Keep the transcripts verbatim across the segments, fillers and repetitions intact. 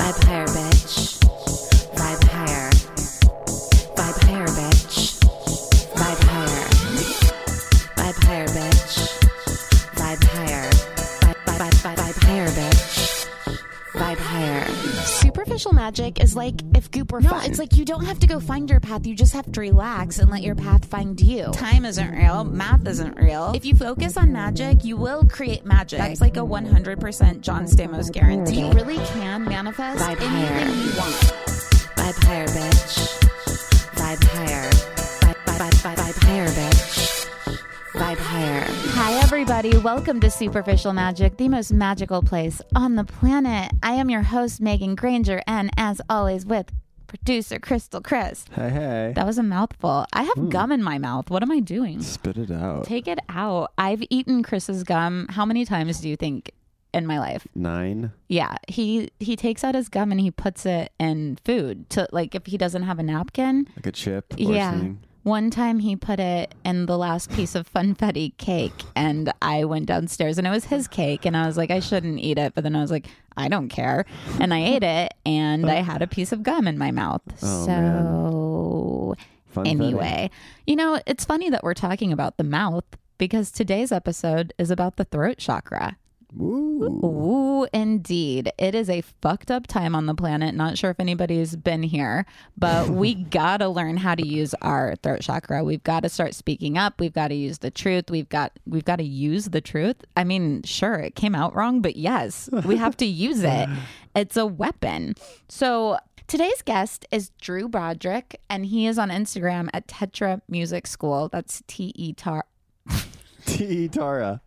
Vibe higher, bitch. Vibe higher. Vibe higher, bitch. Vibe higher. Vibe higher, bitch. Vibe higher. Vibe, vibe, vibe, vibe higher, bitch. Vibe higher. Superficial magic is like if goop were No, fun. it's like you don't have to go find your path. You just have to relax and let your path find you. Time isn't real. Math isn't real. If you focus on magic, you will create magic. That's like a one hundred percent John Stamos guarantee. You really can manifest Vibe anything higher. you want. Vibe higher, bitch. Vibe higher. Vibe, vibe, vibe, vibe, vibe higher, bitch. Vibe higher. Hi, everybody. Welcome to Superficial Magic, the most magical place on the planet. I am your host, Megan Granger, and as always, with producer Crystal Chris. Hey, hey. That was a mouthful. I have gum in my mouth. What am I doing? Spit it out. Take it out. I've eaten Chris's gum. How many times do you think in my life? Nine. Yeah, he he takes out his gum and he puts it in food to, like, if he doesn't have a napkin. Like a chip or Yeah. something. One time he put it in the last piece of funfetti cake, and I went downstairs and it was his cake, and I was like, I shouldn't eat it, but then I was like, I don't care, and I ate it, and I had a piece of gum in my mouth. Oh, So Funfetti. anyway, you know, it's funny that we're talking about the mouth because today's episode is about the throat chakra. Ooh. Ooh, indeed. It is a fucked up time on the planet. Not sure if anybody's been here, but we got to learn how to use our throat chakra. We've got to start speaking up. We've got to use the truth. We've got we've got to use the truth. I mean, sure, it came out wrong, but yes, we have to use it. It's a weapon. So today's guest is Drew Broderick, and he is on Instagram at Tetra Music School. That's T E T A R. T Tara.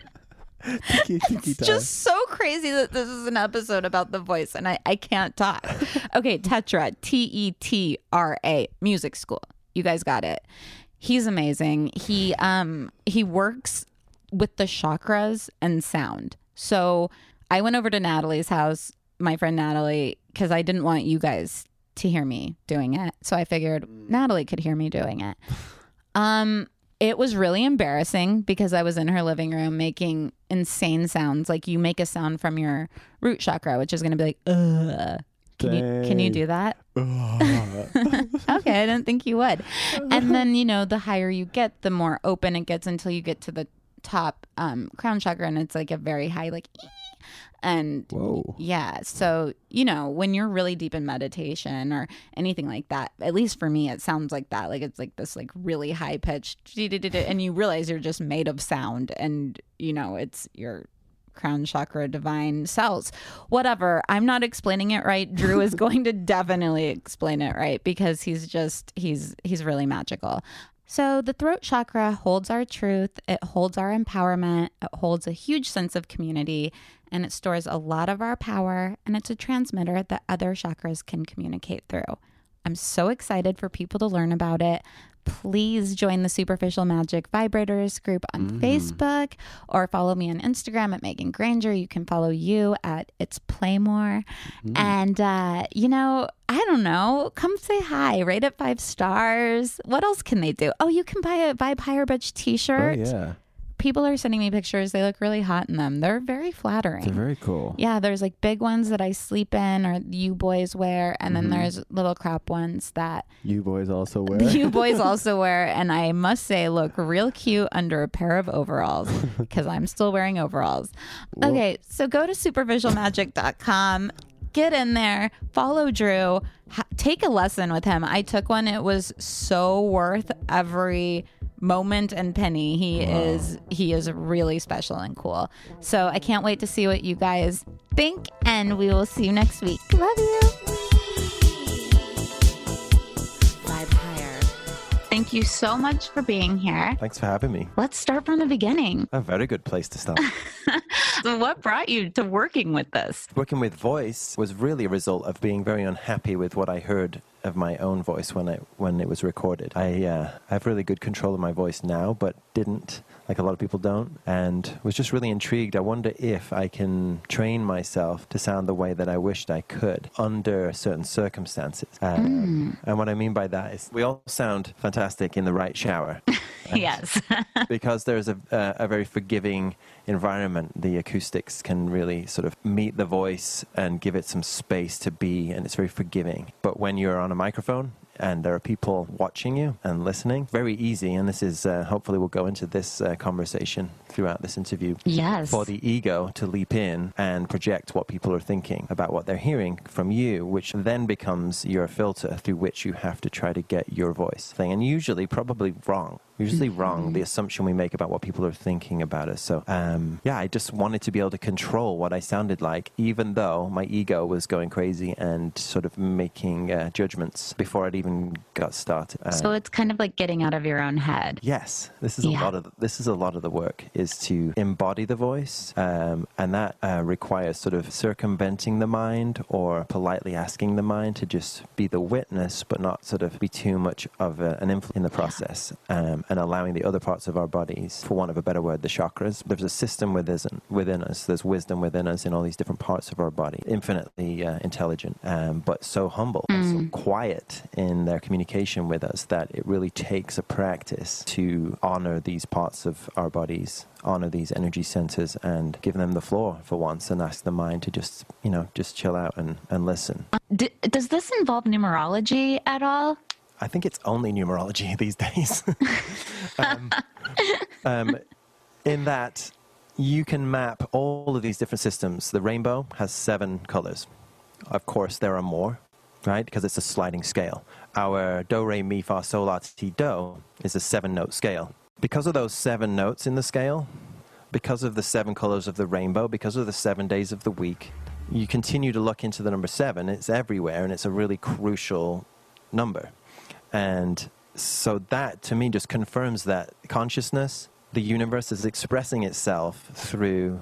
Tiki, tiki, It's just so crazy that this is an episode about the voice and I, I can't talk. Okay, Tetra, T E T R A, Music School. You guys got it. He's amazing. He um he works with the chakras and sound. So I went over to Natalie's house, my friend Natalie, because I didn't want you guys to hear me doing it. So I figured Natalie could hear me doing it. Um It was really embarrassing because I was in her living room making insane sounds. Like you make a sound from your root chakra, which is going to be like, ugh. Can you, can you do that? Okay, I didn't think you would. And then, you know, the higher you get, the more open it gets until you get to the top um, crown chakra. And it's like a very high, like, ee. And Whoa. yeah, so, you know, when you're really deep in meditation or anything like that, at least for me, it sounds like that. Like it's like this like really high pitched, and you realize you're just made of sound and, you know, it's your crown chakra divine cells. Whatever. I'm not explaining it right. Drew is going to definitely explain it right because he's just, he's, he's really magical. So the throat chakra holds our truth, it holds our empowerment, it holds a huge sense of community, and it stores a lot of our power, and it's a transmitter that other chakras can communicate through. I'm so excited for people to learn about it. Please join the Superficial Magic Vibrators group on Mm. Facebook or follow me on Instagram at Megan Granger. You can follow you at It's Playmore. Mm. And, uh, you know, I don't know. Come say hi. Rate it five stars. What else can they do? Oh, you can buy a Vibe Higher Bitch Oh, t-shirt. yeah. People are sending me pictures. They look really hot in them. They're very flattering. They're very cool. Yeah, there's like big ones that I sleep in or you boys wear. And then Mhm. there's little crop ones that You boys also wear. you boys also wear, and I must say look real cute under a pair of overalls because I'm still wearing overalls. Whoa. Okay, so go to superficial magic dot com, get in there, follow Drew, ha- take a lesson with him. I took one. It was so worth every moment and penny. He Wow. is he is really special and cool. So I can't wait to see what you guys think, and we will see you next week. Love you. Vibe higher. Thank you so much for being here. Thanks for having me. Let's start from the beginning. A very good place to start. So what brought you to working with this? Working with voice was really a result of being very unhappy with what I heard of my own voice when I when it was recorded. I uh, have really good control of my voice now, but didn't, like a lot of people don't, and was just really intrigued. I wonder if I can train myself to sound the way that I wished I could under certain circumstances. Um, Mm. And what I mean by that is we all sound fantastic in the right shower. Yes. Because there's a, a, a very forgiving environment, the acoustics can really sort of meet the voice and give it some space to be, and it's very forgiving. But when you're on a microphone and there are people watching you and listening, very easy, and this is, uh, hopefully we'll go into this uh, conversation throughout this interview, Yes. for the ego to leap in and project what people are thinking about what they're hearing from you, which then becomes your filter through which you have to try to get your voice thing, and usually probably wrong. Usually wrong, the assumption we make about what people are thinking about us. So, um, yeah, I just wanted to be able to control what I sounded like, even though my ego was going crazy and sort of making uh, judgments before I'd even got started. Um, So it's kind of like getting out of your own head. Yes, this is a Yeah. lot of the, this is a lot of the work, is to embody the voice, um, and that uh, requires sort of circumventing the mind or politely asking the mind to just be the witness, but not sort of be too much of a, an influence in the process, um, and allowing the other parts of our bodies, for want of a better word, the chakras. There's a system within within us. There's wisdom within us in all these different parts of our body, infinitely uh, intelligent, um, but so humble, and so quiet in their communication with us that it really takes a practice to honor these parts of our bodies, honor these energy centers, and give them the floor for once, and ask the mind to just, you know, just chill out and, and listen. D- does this involve numerology at all? I think it's only numerology these days. um, um, in that you can map all of these different systems. The rainbow has seven colors. Of course, there are more, right? Because it's a sliding scale. Our do, re, mi, fa, sol, la, ti, do is a seven-note scale. Because of those seven notes in the scale, because of the seven colors of the rainbow, because of the seven days of the week, you continue to look into the number seven. It's everywhere, and it's a really crucial number. And so that, to me, just confirms that consciousness, the universe, is expressing itself through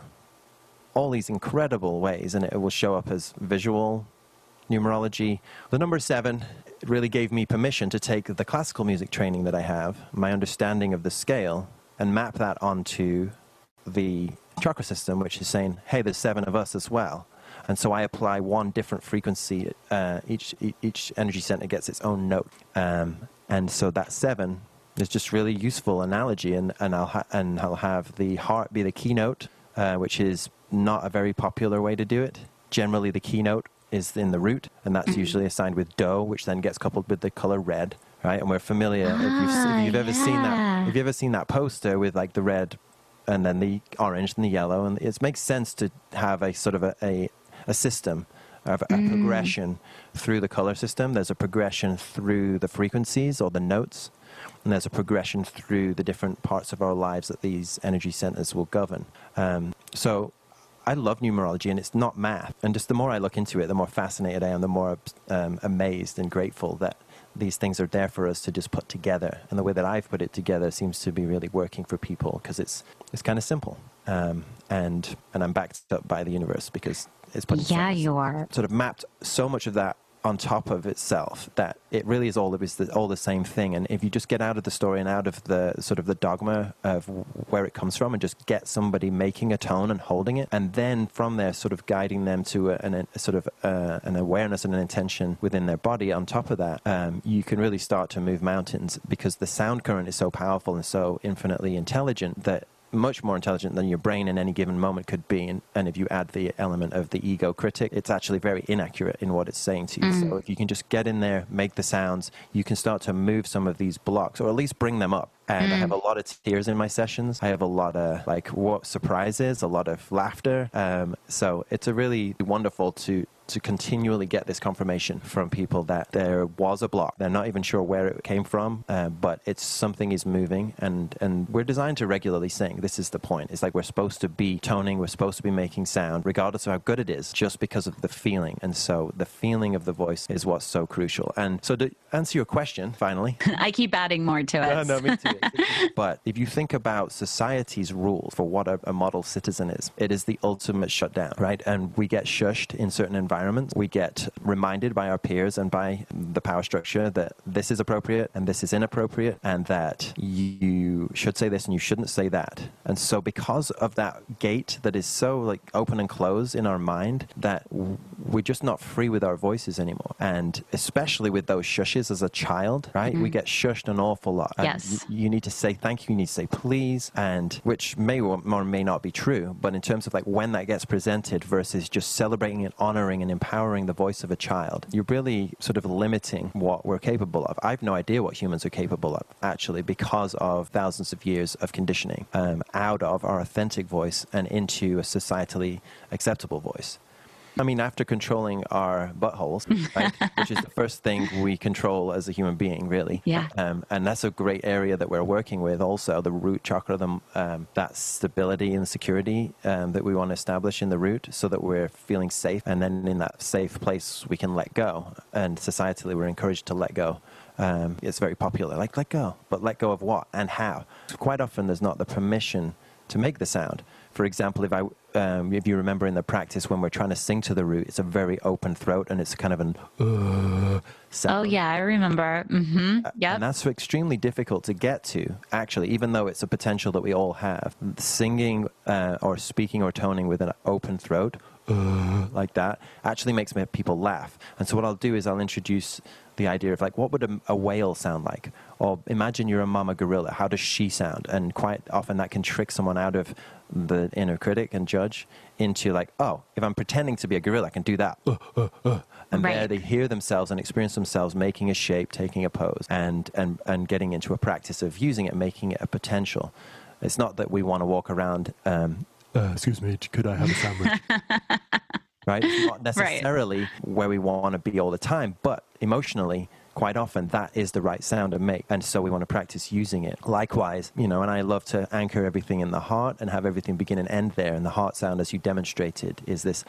all these incredible ways, and it will show up as visual numerology. The number seven really gave me permission to take the classical music training that I have, my understanding of the scale, and map that onto the chakra system, which is saying, hey, there's seven of us as well. And so I apply one different frequency. Uh, each each energy center gets its own note, um, and so that seven is just really useful analogy. And and I'll ha- and I'll have the heart be the keynote, uh, which is not a very popular way to do it. Generally, the keynote is in the root, and that's usually assigned with do, which then gets coupled with the color red, right? And we're familiar. Ah, if you've, if you've ever seen that, yeah. if you've ever seen that poster with like the red, and then the orange and the yellow, and it makes sense to have a sort of a, a a system of a mm. progression through the color system. There's a progression through the frequencies or the notes, and there's a progression through the different parts of our lives that these energy centers will govern. Um, so I love numerology, and it's not math. And just the more I look into it, the more fascinated I am, the more um, amazed and grateful that these things are there for us to just put together. And the way that I've put it together seems to be really working for people, because it's it's kind of simple. Um, and and I'm backed up by the universe, because it's put Yeah, it's you are. sort of mapped so much of that on top of itself that it really is all the, is the, all the same thing. And if you just get out of the story and out of the sort of the dogma of where it comes from, and just get somebody making a tone and holding it, and then from there sort of guiding them to a, an, a sort of uh, an awareness and an intention within their body on top of that, um, you can really start to move mountains, because the sound current is so powerful and so infinitely intelligent, that much more intelligent than your brain in any given moment could be. And, and if you add the element of the ego critic, it's actually very inaccurate in what it's saying to you. Mm. So if you can just get in there, make the sounds, you can start to move some of these blocks, or at least bring them up. And mm. I have a lot of tears in my sessions. I have a lot of like what surprises, a lot of laughter. Um, so it's a really wonderful to to continually get this confirmation from people that there was a block. They're not even sure where it came from, uh, but it's something is moving, and, and we're designed to regularly sing. This is the point. It's like we're supposed to be toning, we're supposed to be making sound, regardless of how good it is, just because of the feeling. And so the feeling of the voice is what's so crucial. And so to answer your question, finally. I keep adding more to it. Uh, no, me too. But if you think about society's rules for what a, a model citizen is, it is the ultimate shutdown, right? And we get shushed in certain environments. We get reminded by our peers and by the power structure that this is appropriate and this is inappropriate, and that you should say this and you shouldn't say that. And so because of that gate that is so like open and closed in our mind, that we're just not free with our voices anymore. And especially with those shushes as a child, right? Mm-hmm. We get shushed an awful lot. Yes. And, you you need to say thank you, you need to say please, and which may or may not be true, but in terms of like when that gets presented versus just celebrating and honoring and empowering the voice of a child, you're really sort of limiting what we're capable of. I have no idea what humans are capable of, actually, because of thousands of years of conditioning um, out of our authentic voice and into a societally acceptable voice. I mean, after controlling our buttholes, right, which is the first thing we control as a human being, really. Yeah. Um, and that's a great area that we're working with also, the root chakra, the, um, that stability and security um, that we want to establish in the root so that we're feeling safe. And then in that safe place, we can let go. And societally, we're encouraged to let go. Um, it's very popular, like, let go. But let go of what and how? Quite often, there's not the permission to make the sound. For example, if I, um, if you remember in the practice when we're trying to sing to the root, it's a very open throat and it's kind of an uh, sound. Oh yeah, I remember. Mm-hmm. Yep. And that's extremely difficult to get to, actually, even though it's a potential that we all have. Singing uh, or speaking or toning with an open throat, uh, like that, actually makes me, people laugh. And so what I'll do is I'll introduce the idea of like, what would a, a whale sound like? Or imagine you're a mama gorilla. How does she sound? And quite often that can trick someone out of the inner critic and judge into like, oh, if I'm pretending to be a gorilla, I can do that. Uh, uh, uh. And Right. there they hear themselves and experience themselves making a shape, taking a pose, and, and, and getting into a practice of using it, making it a potential. It's not that we want to walk around, um, uh, excuse me, could I have a sandwich? Right? It's not necessarily right. where we want to be all the time, but emotionally, quite often that is the right sound to make. And so we want to practice using it. Likewise, you know, and I love to anchor everything in the heart and have everything begin and end there. And the heart sound, as you demonstrated, is this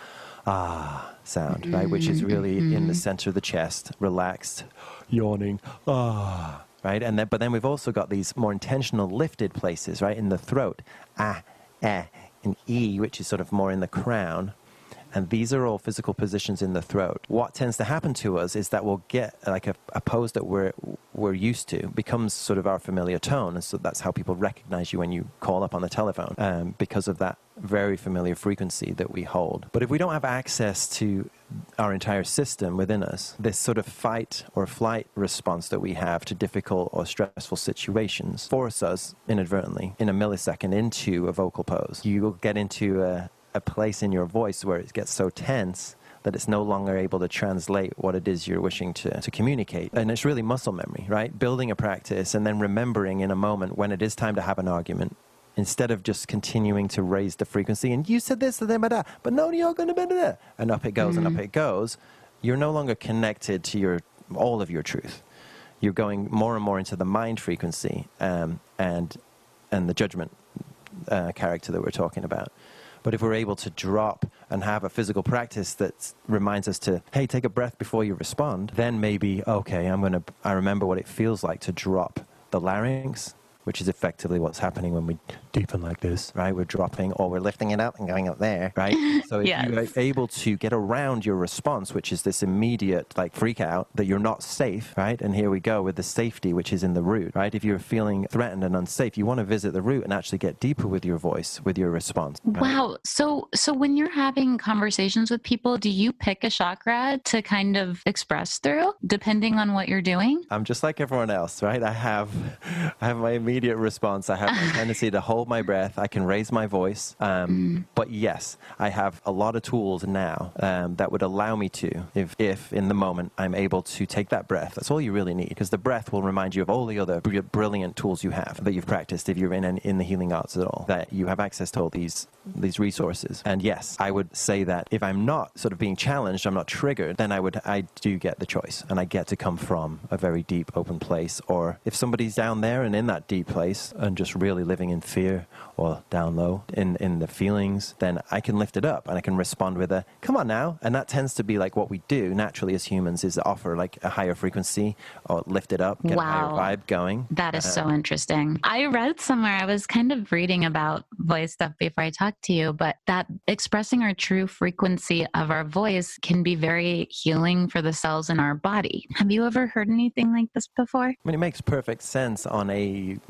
ah sound, mm-hmm. right? Which is really mm-hmm. in the center of the chest, relaxed, yawning, ah, right? And then, but then we've also got these more intentional lifted places, right? In the throat, ah, eh, and e, which is sort of more in the crown. And these are all physical positions in the throat. What tends to happen to us is that we'll get like a, a pose that we're we're used to becomes sort of our familiar tone. And so that's how people recognize you when you call up on the telephone, um, because of that very familiar frequency that we hold. But if we don't have access to our entire system within us, this sort of fight or flight response that we have to difficult or stressful situations force us inadvertently in a millisecond into a vocal pose. You will get into a a place in your voice where it gets so tense that it's no longer able to translate what it is you're wishing to, to communicate. And it's really muscle memory, right? Building a practice and then remembering in a moment when it is time to have an argument, instead of just continuing to raise the frequency and you said this, but no, you're going to be that, and up it goes mm-hmm. and up it goes, you're no longer connected to your all of your truth. You're going more and more into the mind frequency um, and, and the judgment uh, character that we're talking about. But if we're able to drop and have a physical practice that reminds us to, hey, take a breath before you respond, then maybe, okay, I'm going to, I remember what it feels like to drop the larynx, which is effectively what's happening when we deepen like this, right? We're dropping or we're lifting it up and going up there, right? So if yes. you're able to get around your response, which is this immediate like freak out that you're not safe, right? And here we go with the safety, which is in the root, right? If you're feeling threatened and unsafe, you want to visit the root and actually get deeper with your voice, with your response. Right? Wow. So, so when you're having conversations with people, do you pick a chakra to kind of express through depending on what you're doing? I'm just like everyone else, right? I have, I have my immediate Immediate response. I have a tendency to hold my breath. I can raise my voice. Um, mm. But yes, I have a lot of tools now um, that would allow me to, if, if in the moment I'm able to take that breath. That's all you really need, because the breath will remind you of all the other br- brilliant tools you have that you've practiced if you're in an, in the healing arts at all, that you have access to all these these resources. And yes, I would say that if I'm not sort of being challenged, I'm not triggered, then I would I do get the choice, and I get to come from a very deep open place. Or if somebody's down there and in that deep place and just really living in fear or down low in in the feelings, then I can lift it up and I can respond with a come on now. And that tends to be like what we do naturally as humans, is offer like a higher frequency or lift it up, get wow. a higher vibe going. That is uh, so interesting. I read somewhere, I was kind of reading about voice stuff before I talked to you, but that expressing our true frequency of our voice can be very healing for the cells in our body. Have you ever heard anything like this before? I mean, it makes perfect sense on a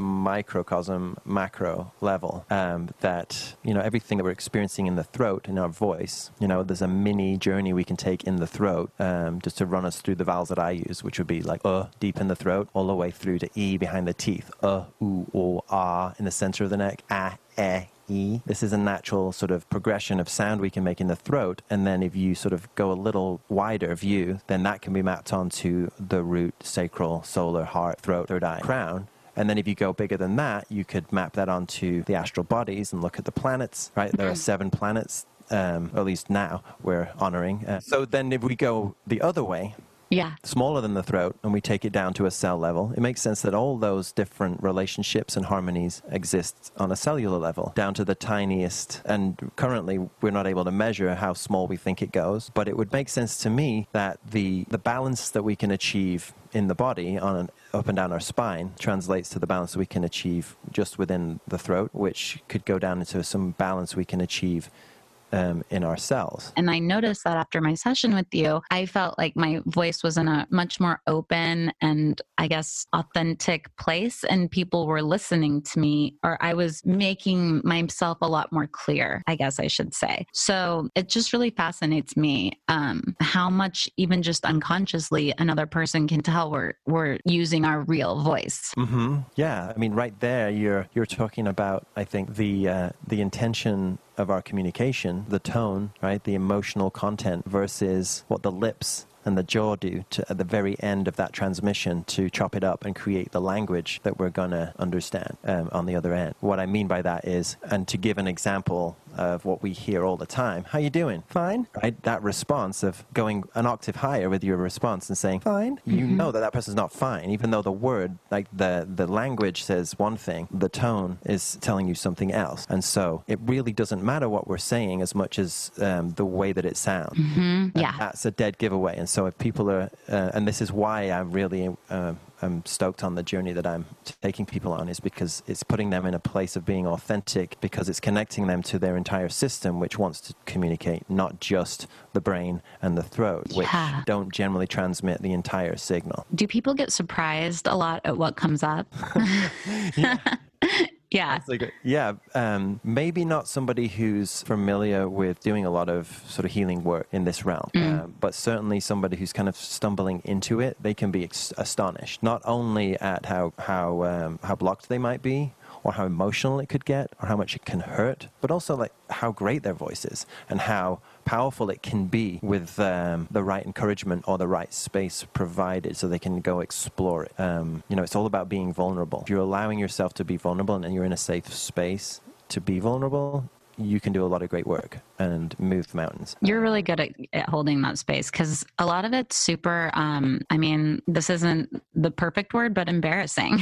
microcosm, macro level. Um, that, you know, everything that we're experiencing in the throat, in our voice, you know, there's a mini journey we can take in the throat, um, just to run us through the vowels that I use, which would be like uh, deep in the throat, all the way through to E behind the teeth, uh, oo, o, ah in the center of the neck, ah, eh, E. This is a natural sort of progression of sound we can make in the throat. And then if you sort of go a little wider view, then that can be mapped onto the root, sacral, solar, heart, throat, third eye, crown. And then if you go bigger than that, you could map that onto the astral bodies and look at the planets, right? There are seven planets, um, or at least now we're honoring. Uh, so then if we go the other way, Yeah. smaller than the throat, and we take it down to a cell level, it makes sense that all those different relationships and harmonies exist on a cellular level, down to the tiniest. And currently, we're not able to measure how small we think it goes, but it would make sense to me that the, the balance that we can achieve in the body on an up and down our spine translates to the balance we can achieve just within the throat, which could go down into some balance we can achieve Um, in our cells. And I noticed that after my session with you, I felt like my voice was in a much more open and, I guess, authentic place, and people were listening to me, or I was making myself a lot more clear, I guess I should say. So it just really fascinates me um, how much, even just unconsciously, another person can tell we're we're using our real voice. Mm-hmm. Yeah, I mean, right there, you're you're talking about, I think, the uh, the intention of our communication, the tone, right, the emotional content versus what the lips and the jaw do to, at the very end of that transmission, to chop it up and create the language that we're going to understand um, on the other end. What I mean by that is, and to give an example of what we hear all the time, how you doing? Fine. Right? That response of going an octave higher with your response and saying, fine, you Mm-hmm. know that that person's not fine, even though the word, like the, the language says one thing, the tone is telling you something else. And so it really doesn't matter what we're saying as much as um, the way that it sounds. Mm-hmm. Yeah. And that's a dead giveaway. And so if people are, uh, and this is why I'm really uh, I'm stoked on the journey that I'm taking people on, is because it's putting them in a place of being authentic, because it's connecting them to their entire system, which wants to communicate, not just the brain and the throat, which Yeah. don't generally transmit the entire signal. Do people get surprised a lot at what comes up? Yeah. It's like, yeah, um, maybe not somebody who's familiar with doing a lot of sort of healing work in this realm, Mm. uh, but certainly somebody who's kind of stumbling into it, they can be ex- astonished, not only at how how um, how blocked they might be, or how emotional it could get, or how much it can hurt, but also like how great their voice is and how powerful it can be with um, the right encouragement or the right space provided, so they can go explore it. Um, you know, it's all about being vulnerable. If you're allowing yourself to be vulnerable and you're in a safe space to be vulnerable, you can do a lot of great work and move mountains. You're really good at, at holding that space, because a lot of it's super, um, I mean, this isn't the perfect word, but embarrassing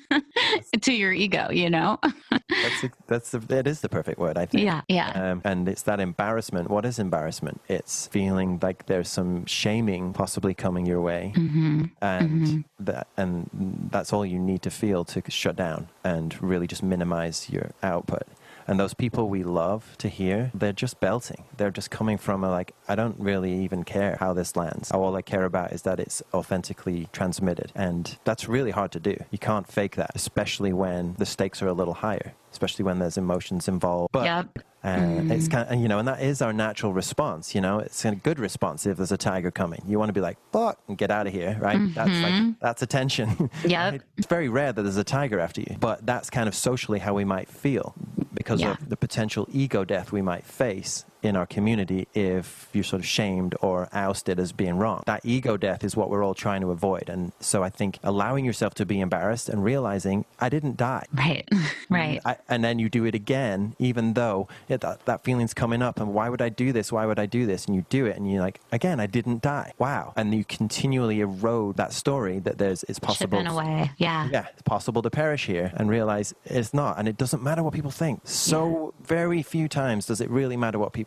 to your ego, you know? That's a, that's the, that is the perfect word, I think. Yeah, yeah. Um, and it's that embarrassment. What is embarrassment? It's feeling like there's some shaming possibly coming your way, Mm-hmm. and Mhm. that and that's all you need to feel to shut down and really just minimize your output. And those people we love to hear, they're just belting. They're just coming from a like, I don't really even care how this lands. All I care about is that it's authentically transmitted. And that's really hard to do. You can't fake that, especially when the stakes are a little higher, especially when there's emotions involved. But Yep. uh, it's kind of, you know, and that is our natural response. You know, it's a good response if there's a tiger coming. You want to be like, fuck, and get out of here, right? That's like, that's attention. Yep. Right? It's very rare that there's a tiger after you, but that's kind of socially how we might feel because Yeah. of the potential ego death we might face in our community if you're sort of shamed or ousted as being wrong. That ego death is what we're all trying to avoid. And so I think allowing yourself to be embarrassed and realizing I didn't die. Right. Right. I, and then you do it again, even though it, that, that feeling's coming up. And why would I do this? Why would I do this? And you do it, and you're like, again, I didn't die. Wow. And you continually erode that story that there's it's possible. Chipping away. Yeah. Yeah, it's possible to perish here, and realize it's not. And it doesn't matter what people think. So very few times does it really matter what people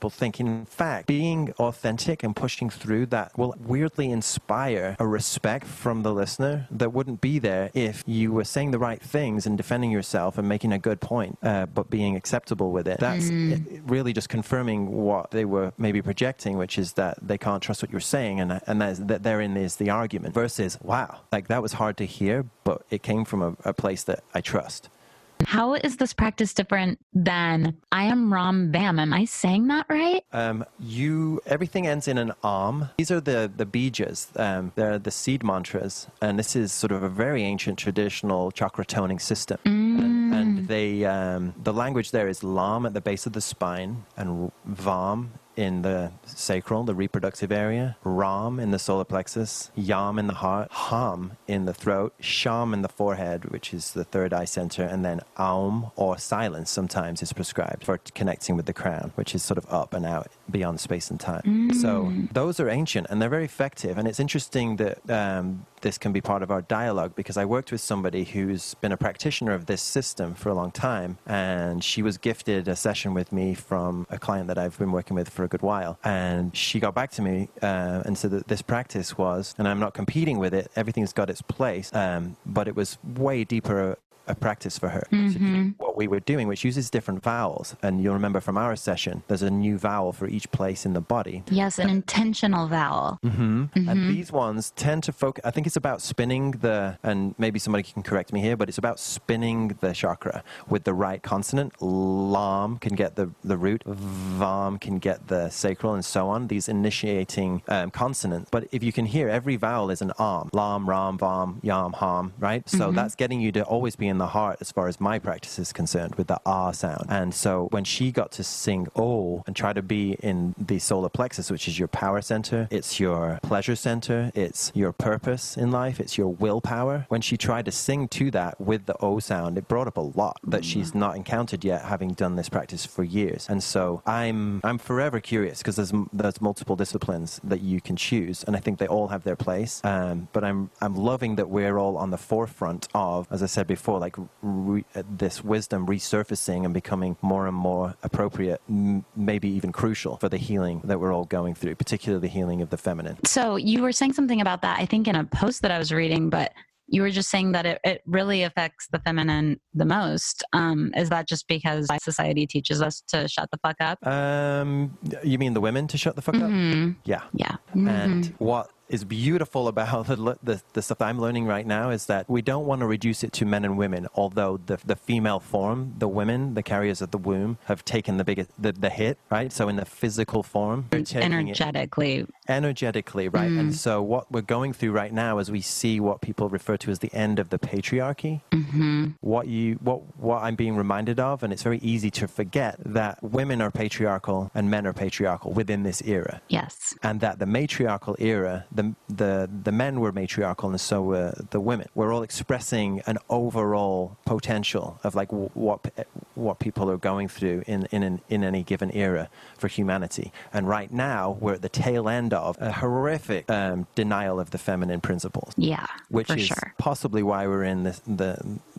people think. In fact, being authentic and pushing through that will weirdly inspire a respect from the listener that wouldn't be there if you were saying the right things and defending yourself and making a good point, uh, but being acceptable with it. That's mm. really just confirming what they were maybe projecting, which is that they can't trust what you're saying, and and that, that therein is the argument. Versus, wow, like that was hard to hear, but it came from a, a place that I trust. How is this practice different than I am Ram Bam? Am I saying that right? Um, you everything ends in an Om. These are the the bijas. Um, they're the seed mantras, and this is sort of a very ancient traditional chakra toning system. Mm. And, and they um, the language there is Lam at the base of the spine and Vam in the sacral, the reproductive area, Ram in the solar plexus, Yam in the heart, Ham in the throat, Sham in the forehead, which is the third eye center, and then Aum, or silence, sometimes is prescribed for connecting with the crown, which is sort of up and out beyond space and time. Mm. So those are ancient and they're very effective. And it's interesting that um, this can be part of our dialogue, because I worked with somebody who's been a practitioner of this system for a long time, and she was gifted a session with me from a client that I've been working with for a good while, and she got back to me uh, and said that this practice was, and I'm not competing with it, everything's got its place, um, but it was way deeper a practice for her mm-hmm. to do what we were doing, which uses different vowels. And you'll remember from our session, there's a new vowel for each place in the body. Yes, an intentional vowel. Mm-hmm. Mm-hmm. And these ones tend to focus, I think it's about spinning the, and maybe somebody can correct me here, but it's about spinning the chakra with the right consonant. Lam can get the, the root, Vam can get the sacral, and so on, these initiating um, consonants. But if you can hear, every vowel is an Am. Lam, Ram, Vam, Yam, Ham, right? So mm-hmm. that's getting you to always be in the heart as far as my practice is concerned, with the ah sound. And so when she got to sing oh and try to be in the solar plexus, which is your power center, it's your pleasure center, it's your purpose in life, it's your willpower. When she tried to sing to that with the oh sound, it brought up a lot that she's not encountered yet, having done this practice for years. And so I'm I'm forever curious, because there's there's multiple disciplines that you can choose, and I think they all have their place. Um, but I'm I'm loving that we're all on the forefront of, as I said before, like re- this wisdom resurfacing and becoming more and more appropriate, m- maybe even crucial for the healing that we're all going through, particularly the healing of the feminine. So you were saying something about that, I think in a post that I was reading, but you were just saying that it, it really affects the feminine the most. Um, is that just because society teaches us to shut the fuck up? Um, you mean the women to shut the fuck mm-hmm. up? Yeah. Yeah. Mm-hmm. And what is beautiful about the, the the stuff I'm learning right now is that we don't want to reduce it to men and women, although the the female form, the women, the carriers of the womb, have taken the biggest the, the hit, right? So in the physical form, they're taking energetically it, energetically, right? Mm. And so what we're going through right now is we see what people refer to as the end of the patriarchy. Mm-hmm. What you what what I'm being reminded of, and it's very easy to forget that women are patriarchal and men are patriarchal within this era. Yes. And that the matriarchal era, the the the men were matriarchal and so were the women. We're all expressing an overall potential of like w- what what people are going through in in an, in any given era for humanity. And right now we're at the tail end of a horrific um, denial of the feminine principles. Yeah, which for is sure. possibly why we're in this, the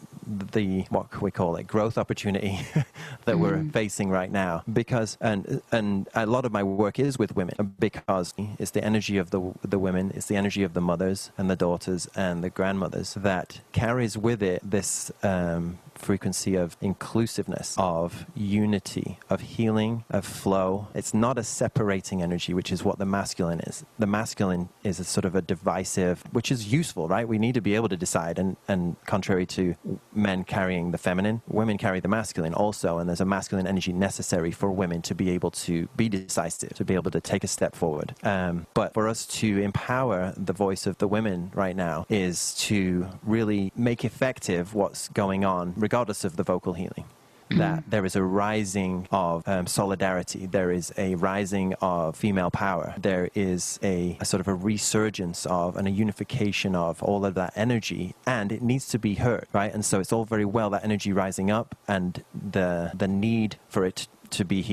the what can we call it growth opportunity that mm. we're facing right now, because and and a lot of my work is with women, because it's the energy of the the women, it's the energy of the mothers and the daughters and the grandmothers that carries with it this um frequency of inclusiveness, of unity, of healing, of flow. It's not a separating energy, which is what the masculine is. The masculine is a sort of a divisive, which is useful, right? We need to be able to decide, and, and contrary to men carrying the feminine, women carry the masculine also, and there's a masculine energy necessary for women to be able to be decisive, to be able to take a step forward. Um, but for us to empower the voice of the women right now is to really make effective what's going on, regardless of the vocal healing. That there is a rising of um, solidarity, there is a rising of female power, there is a, a sort of a resurgence of and a unification of all of that energy, and it needs to be heard, right? And so it's all very well that energy rising up and the the need for it to be healed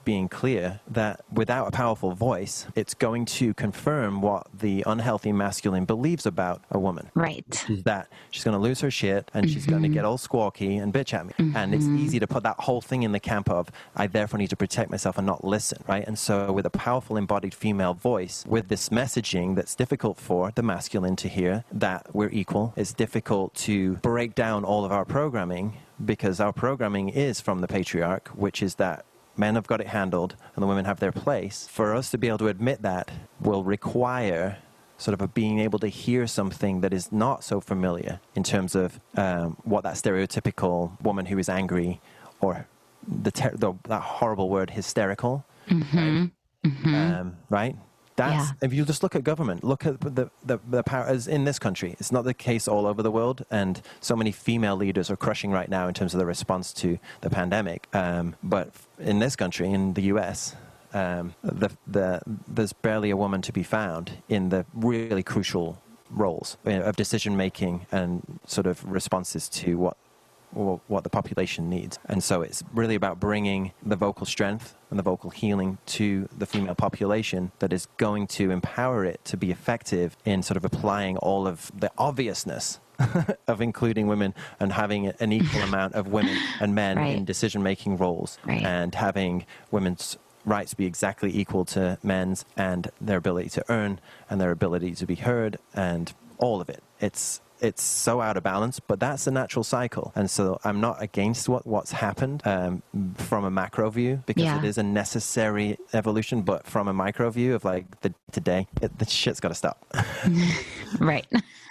being clear that without a powerful voice, it's going to confirm what the unhealthy masculine believes about a woman. Right. That she's going to lose her shit and she's going to get all squawky and bitch at me. Mm-hmm. And it's easy to put that whole thing in the camp of, I therefore need to protect myself and not listen, right? And so with a powerful embodied female voice, with this messaging that's difficult for the masculine to hear, that we're equal, it's difficult to break down all of our programming, because our programming is from the patriarch, which is that men have got it handled and the women have their place. For us to be able to admit that will require sort of a being able to hear something that is not so familiar in terms of um, what that stereotypical woman who is angry, or the, ter- the that horrible word hysterical, mm-hmm. right? Mm-hmm. Um, right? That's, yeah. If you just look at government, look at the, the, the powers in this country. It's not the case all over the world, and so many female leaders are crushing right now in terms of the response to the pandemic. Um, but in this country, in the U S, um, the, the, there's barely a woman to be found in the really crucial roles of decision-making and sort of responses to what or what the population needs. And so it's really about bringing the vocal strength and the vocal healing to the female population that is going to empower it to be effective in sort of applying all of the obviousness of including women and having an equal amount of women and men right. in decision-making roles, right. and having women's rights be exactly equal to men's, and their ability to earn and their ability to be heard, and all of it. It's It's so out of balance, but that's a natural cycle. And so I'm not against what, what's happened um, from a macro view, because yeah. it is a necessary evolution, but from a micro view of like the today, it, the shit's got to stop. Right.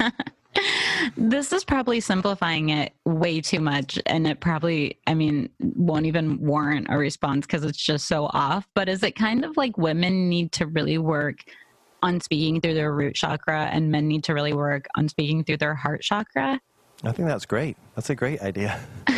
This is probably simplifying it way too much, and it probably, I mean, won't even warrant a response because it's just so off. But is it kind of like women need to really work on speaking through their root chakra, and men need to really work on speaking through their heart chakra? I think that's great. That's a great idea.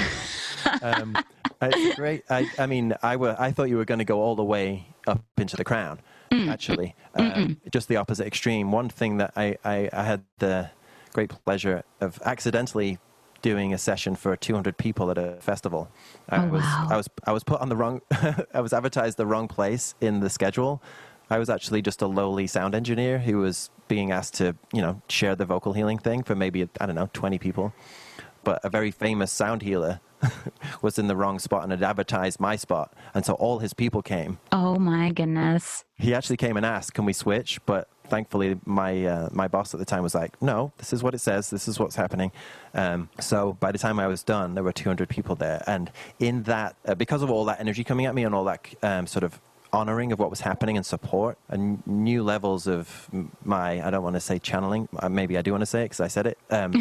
um, it's great. I, I mean, I, were, I thought you were going to go all the way up into the crown, mm. actually. Um, just the opposite extreme. One thing that I, I, I had the great pleasure of accidentally doing a session for two hundred people at a festival. I oh, was wow. I was I was put on the wrong I was advertised the wrong place in the schedule. I was actually just a lowly sound engineer who was being asked to, you know, share the vocal healing thing for maybe, I don't know, twenty people. But a very famous sound healer was in the wrong spot and had advertised my spot. And so all his people came. Oh, my goodness. He actually came and asked, can we switch? But thankfully, my uh, my boss at the time was like, no, this is what it says. This is what's happening. Um, so by the time I was done, there were two hundred people there. And in that, uh, because of all that energy coming at me and all that um, sort of honoring of what was happening and support and new levels of my, I don't want to say channeling, maybe I do want to say it because I said it, um,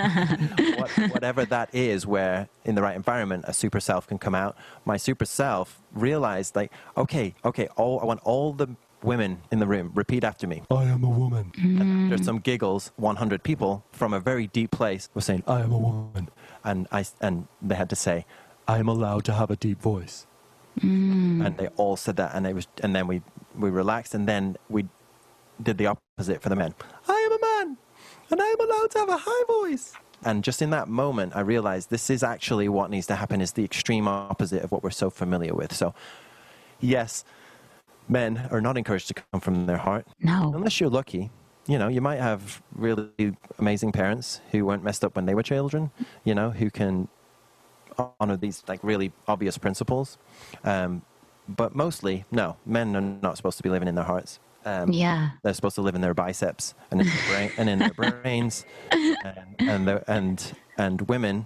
what, whatever that is, where in the right environment a super self can come out. My super self realized like, okay, okay, all, I want all the women in the room, repeat after me. I am a woman. Mm. And there's some giggles, one hundred people from a very deep place were saying, I am a woman. And, I, and they had to say, I am allowed to have a deep voice. Mm. And they all said that, and it was, and then we, we relaxed, and then we did the opposite for the men. I am a man, and I am allowed to have a high voice. And just in that moment, I realized this is actually what needs to happen, is the extreme opposite of what we're so familiar with. So, yes, men are not encouraged to come from their heart. No. Unless you're lucky. You know, you might have really amazing parents who weren't messed up when they were children, you know, who can honor these like really obvious principles, um, but mostly no, men are not supposed to be living in their hearts. Um, yeah, they're supposed to live in their biceps and in their brain and in their brains, and and, the, and and women.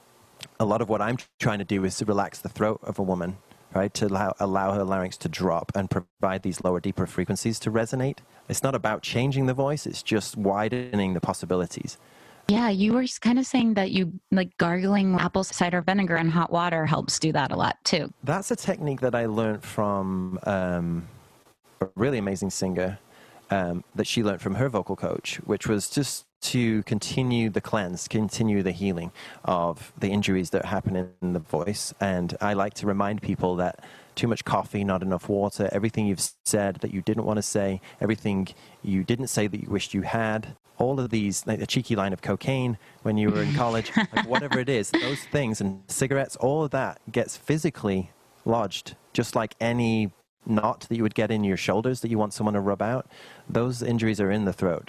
A lot of what I'm trying to do is to relax the throat of a woman, right? To allow allow her larynx to drop and provide these lower, deeper frequencies to resonate. It's not about changing the voice; it's just widening the possibilities. Yeah, you were kind of saying that you like gargling apple cider vinegar in hot water helps do that a lot too. That's a technique that I learned from um, a really amazing singer um, that she learned from her vocal coach, which was just to continue the cleanse, continue the healing of the injuries that happen in the voice. And I like to remind people that too much coffee, not enough water, everything you've said that you didn't want to say, everything you didn't say that you wished you had, all of these, like the cheeky line of cocaine when you were in college, like whatever it is, those things, and cigarettes, all of that gets physically lodged, just like any knot that you would get in your shoulders that you want someone to rub out. Those injuries are in the throat.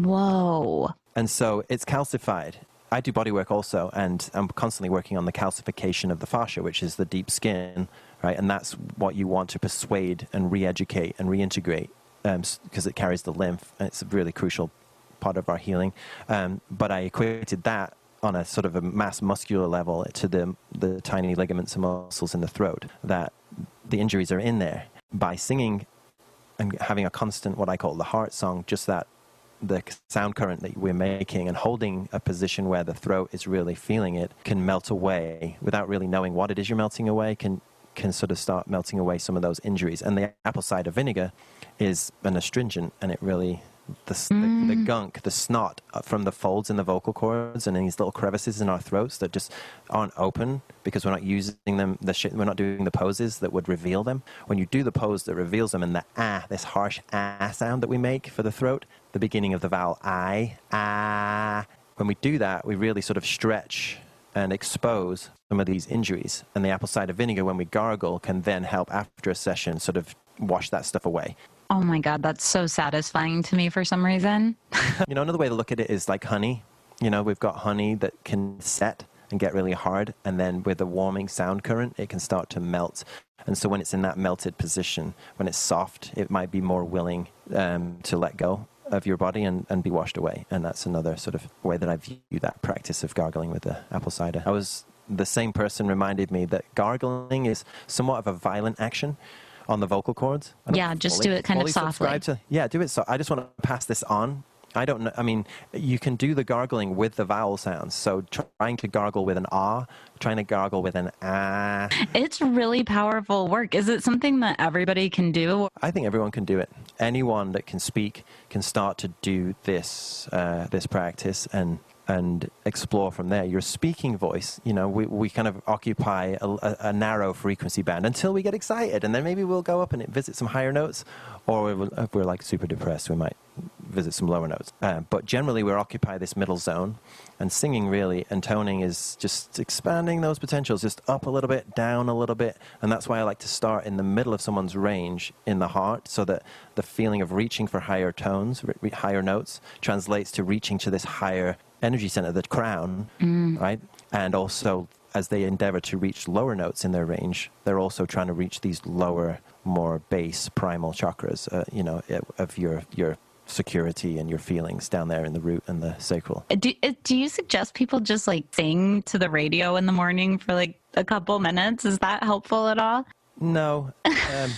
Whoa. And so it's calcified. I do bodywork also, and I'm constantly working on the calcification of the fascia, which is the deep skin, right? And that's what you want to persuade and re-educate and reintegrate, um, because it carries the lymph, and it's a really crucial part of our healing. Um, but I equated that on a sort of a mass muscular level to the the tiny ligaments and muscles in the throat, that the injuries are in there. By singing and having a constant, what I call the heart song, just that the sound current that we're making and holding a position where the throat is really feeling it can melt away without really knowing what it is you're melting away, can can sort of start melting away some of those injuries. And the apple cider vinegar is an astringent, and it really, the, mm. the, the gunk, the snot from the folds in the vocal cords and in these little crevices in our throats that just aren't open because we're not using them, the shit, we're not doing the poses that would reveal them. When you do the pose that reveals them, and the ah, this harsh ah sound that we make for the throat, the beginning of the vowel I, ah, when we do that, we really sort of stretch and expose some of these injuries. And the apple cider vinegar, when we gargle, can then help after a session sort of wash that stuff away. Oh my God, that's so satisfying to me for some reason. You know, another way to look at it is like honey. You know, we've got honey that can set and get really hard, and then with a warming sound current, it can start to melt. And so when it's in that melted position, when it's soft, it might be more willing um, to let go of your body and, and be washed away. And that's another sort of way that I view that practice of gargling with the apple cider. I was, the same person reminded me that gargling is somewhat of a violent action on the vocal cords. Yeah, just fully, do it kind of softly. To, yeah, do it. So I just want to pass this on. I don't know. I mean, you can do the gargling with the vowel sounds. So trying to gargle with an ah, trying to gargle with an ah. It's really powerful work. Is it something that everybody can do? I think everyone can do it. Anyone that can speak can start to do this uh, this practice and and explore from there. Your speaking voice, you know, we, we kind of occupy a, a, a narrow frequency band until we get excited, and then maybe we'll go up and visit some higher notes, or if we're like super depressed, we might visit some lower notes. Uh, but generally, we occupy this middle zone, and singing really and toning is just expanding those potentials, just up a little bit, down a little bit, and that's why I like to start in the middle of someone's range in the heart, so that the feeling of reaching for higher tones, re- higher notes, translates to reaching to this higher energy center, the crown, mm. right? And also, as they endeavor to reach lower notes in their range, they're also trying to reach these lower, more base, primal chakras, uh, you know, of your your security and your feelings down there in the root and the sacral. Do, do you suggest people just like sing to the radio in the morning for like a couple minutes? Is that helpful at all? No. Um,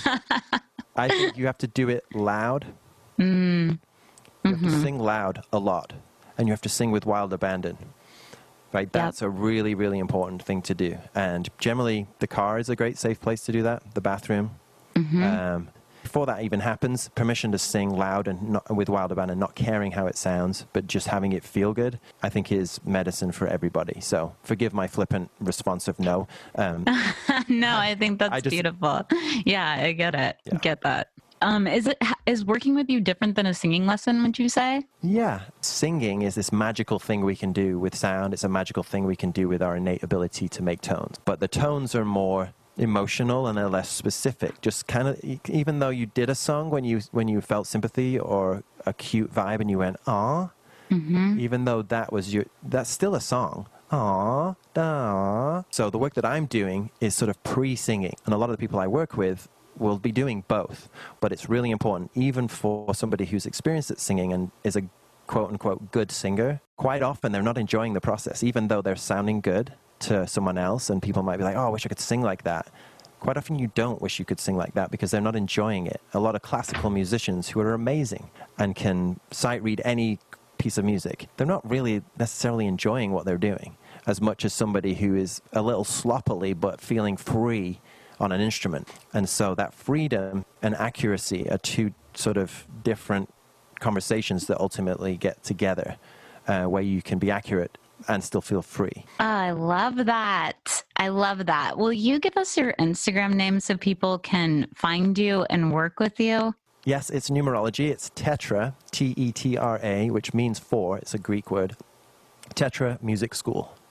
I think you have to do it loud. Mm. You have Mm-hmm. to sing loud a lot. And you have to sing with wild abandon, right? That's yep. a really, really important thing to do. And generally, the car is a great safe place to do that, the bathroom. Mm-hmm. Um, before that even happens, permission to sing loud and not, with wild abandon, not caring how it sounds, but just having it feel good, I think is medicine for everybody. So forgive my flippant response of no. Um, no, I think that's I just, beautiful. Yeah, I get it. Yeah. Get that. Um, is it is working with you different than a singing lesson, would you say? Yeah. Singing is this magical thing we can do with sound. It's a magical thing we can do with our innate ability to make tones. But the tones are more emotional and they're less specific. Just kind of, even though you did a song when you when you felt sympathy or a cute vibe and you went, aw, mm-hmm. even though that was your, that's still a song. Aw, da. So the work that I'm doing is sort of pre-singing. And a lot of the people I work with will be doing both, but it's really important, even for somebody who's experienced at singing and is a quote-unquote good singer. Quite often, they're not enjoying the process, even though they're sounding good to someone else, and people might be like, oh, I wish I could sing like that. Quite often, you don't wish you could sing like that because they're not enjoying it. A lot of classical musicians who are amazing and can sight read any piece of music, they're not really necessarily enjoying what they're doing as much as somebody who is a little sloppily but feeling free on an instrument. And so that freedom and accuracy are two sort of different conversations that ultimately get together, uh, where you can be accurate and still feel free. Oh, I love that. I love that. Will you give us your Instagram name so people can find you and work with you? Yes, it's numerology. It's Tetra, T E T R A, which means four. It's a Greek word. Tetra Music School.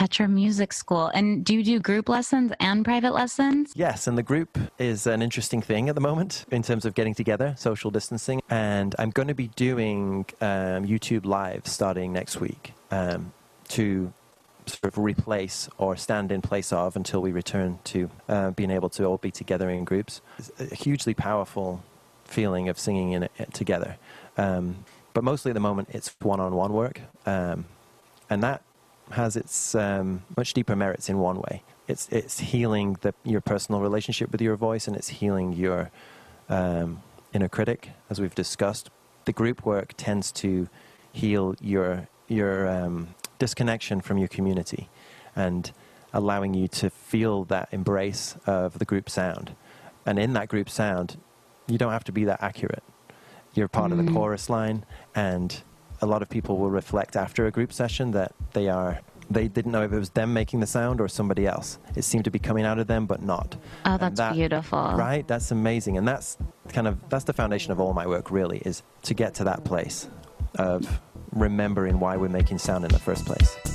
Tetra Music School. And do you do group lessons and private lessons? Yes, and the group is an interesting thing at the moment in terms of getting together, social distancing. And I'm going to be doing um, YouTube Live starting next week um, to sort of replace or stand in place of until we return to uh, being able to all be together in groups. It's a hugely powerful feeling of singing in it, it together. Um, but mostly at the moment it's one-on-one work. Um, and that has its um, much deeper merits in one way. It's it's healing the, your personal relationship with your voice, and it's healing your um, inner critic, as we've discussed. The group work tends to heal your your um, disconnection from your community and allowing you to feel that embrace of the group sound. And in that group sound, you don't have to be that accurate. You're part mm. of the chorus line, and a lot of people will reflect after a group session that they are they didn't know if it was them making the sound or somebody else. It seemed to be coming out of them, but not. Oh, that's that, beautiful. Right? That's amazing. And that's kind of that's the foundation of all my work, really, is to get to that place of remembering why we're making sound in the first place.